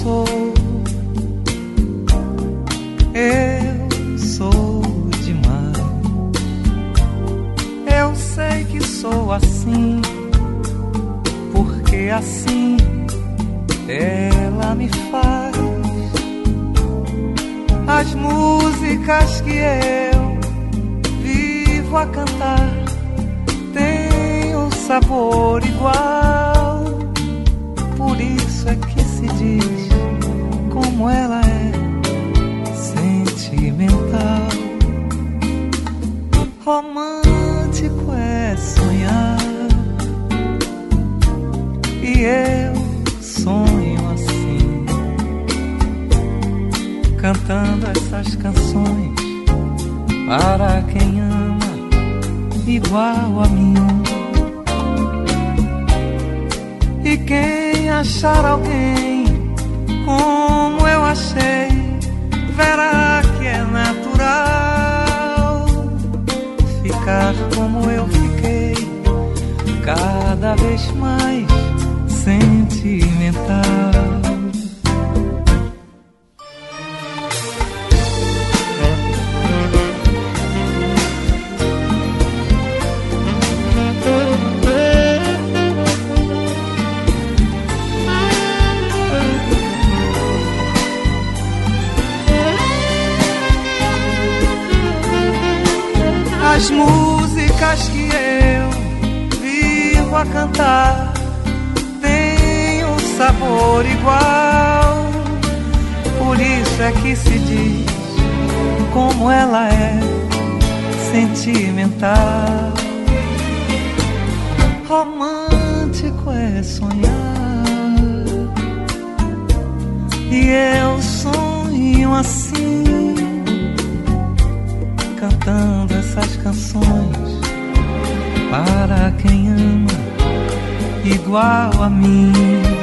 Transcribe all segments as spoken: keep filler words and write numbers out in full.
sou. Eu sou demais. Eu sei que sou assim, porque assim ela me faz. As músicas que eu vivo a cantar têm um sabor igual. Por isso é que se diz como ela é sentimental. Romântico é sonhar, e eu sonho assim, cantando essas canções para quem ama igual a mim. E quem achar alguém como eu achei, verá que é natural ficar como eu fiquei, cada vez mais sentimental. As músicas que eu vivo a cantar têm um sabor igual. Por isso é que se diz como ela é sentimental. Romântico é sonhar, e eu sonho assim, cantando essas canções para quem ama igual a mim.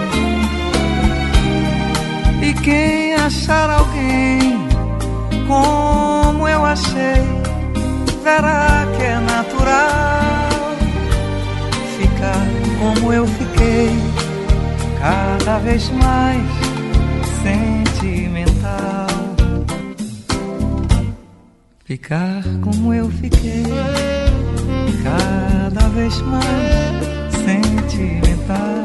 E quem achar alguém como eu achei, verá que é natural ficar como eu fiquei, cada vez mais sentimental. Ficar como eu fiquei, cada vez mais sentimental.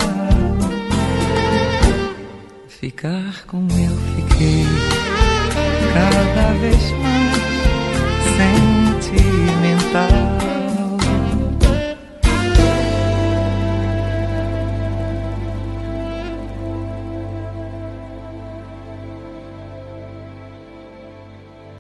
Ficar como eu fiquei, cada vez mais